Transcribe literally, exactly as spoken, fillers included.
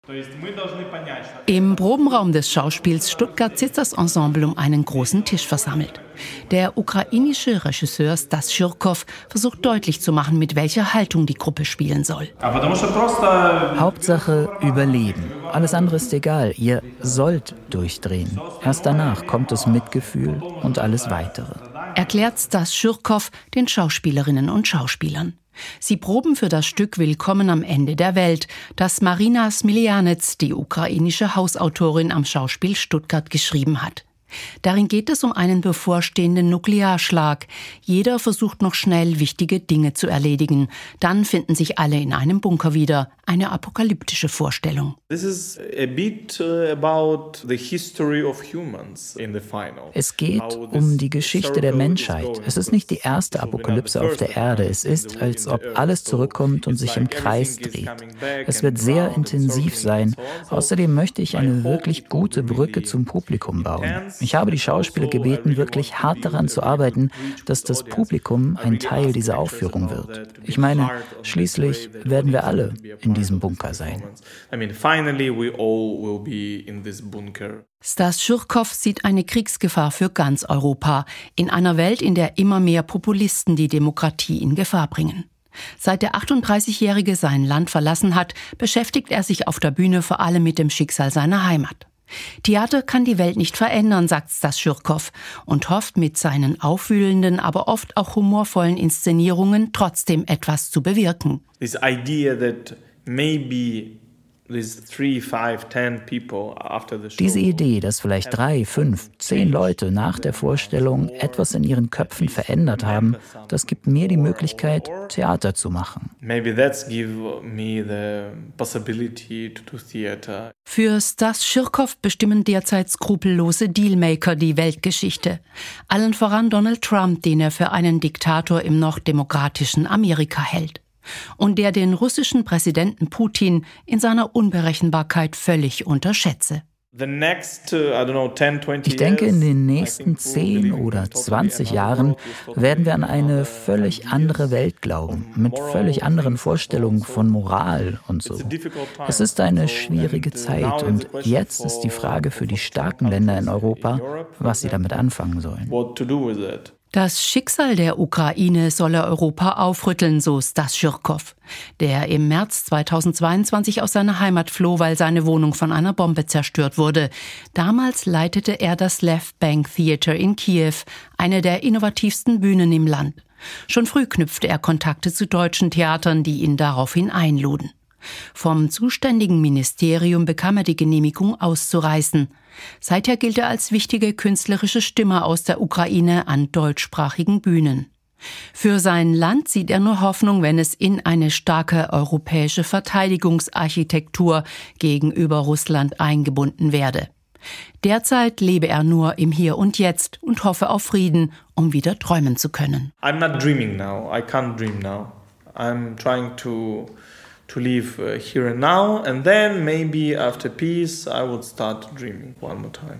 Im Probenraum des Schauspiels Stuttgart sitzt das Ensemble um einen großen Tisch versammelt. Der ukrainische Regisseur Stas Schirkow versucht deutlich zu machen, mit welcher Haltung die Gruppe spielen soll. Hauptsache Überleben. Alles andere ist egal. Ihr sollt durchdrehen. Erst danach kommt das Mitgefühl und alles Weitere. Erklärt Stas Schirkow den Schauspielerinnen und Schauspielern. Sie proben für das Stück Willkommen am Ende der Welt, das Marina Smiljanec, die ukrainische Hausautorin am Schauspiel Stuttgart, geschrieben hat. Darin geht es um einen bevorstehenden Nuklearschlag. Jeder versucht noch schnell, wichtige Dinge zu erledigen. Dann finden sich alle in einem Bunker wieder. Eine apokalyptische Vorstellung. Es geht um die Geschichte der Menschheit. Es ist nicht die erste Apokalypse auf der Erde. Es ist, als ob alles zurückkommt und sich im Kreis dreht. Es wird sehr intensiv sein. Außerdem möchte ich eine wirklich gute Brücke zum Publikum bauen. Ich habe die Schauspieler gebeten, wirklich hart daran zu arbeiten, dass das Publikum ein Teil dieser Aufführung wird. Ich meine, schließlich werden wir alle in diesem Bunker sein. Stas Schirkow sieht eine Kriegsgefahr für ganz Europa, in einer Welt, in der immer mehr Populisten die Demokratie in Gefahr bringen. Seit der achtunddreißigjährige sein Land verlassen hat, beschäftigt er sich auf der Bühne vor allem mit dem Schicksal seiner Heimat. Theater kann die Welt nicht verändern, sagt Stas Schirkow und hofft mit seinen aufwühlenden, aber oft auch humorvollen Inszenierungen trotzdem etwas zu bewirken. This idea that maybe Diese Idee, dass vielleicht drei, fünf, zehn Leute nach der Vorstellung etwas in ihren Köpfen verändert haben, das gibt mir die Möglichkeit, Theater zu machen. Für Stas Schirkow bestimmen derzeit skrupellose Dealmaker die Weltgeschichte. Allen voran Donald Trump, den er für einen Diktator im noch demokratischen Amerika hält. Und der den russischen Präsidenten Putin in seiner Unberechenbarkeit völlig unterschätze. Ich denke, in den nächsten zehn oder zwanzig Jahren werden wir an eine völlig andere Welt glauben, mit völlig anderen Vorstellungen von Moral und so. Es ist eine schwierige Zeit und jetzt ist die Frage für die starken Länder in Europa, was sie damit anfangen sollen. Das Schicksal der Ukraine solle Europa aufrütteln, so Stas Schirkow, der im März zweitausendzweiundzwanzig aus seiner Heimat floh, weil seine Wohnung von einer Bombe zerstört wurde. Damals leitete er das Lev Bank Theater in Kiew, eine der innovativsten Bühnen im Land. Schon früh knüpfte er Kontakte zu deutschen Theatern, die ihn daraufhin einluden. Vom zuständigen Ministerium bekam er die Genehmigung auszureisen. Seither gilt er als wichtige künstlerische Stimme aus der Ukraine an deutschsprachigen Bühnen. Für sein Land sieht er nur Hoffnung, wenn es in eine starke europäische Verteidigungsarchitektur gegenüber Russland eingebunden werde. Derzeit lebe er nur im Hier und Jetzt und hoffe auf Frieden, um wieder träumen zu können. I'm not dreaming now. I can't dream now. I'm trying to to live uh, here and now, and then maybe after peace I would start dreaming one more time.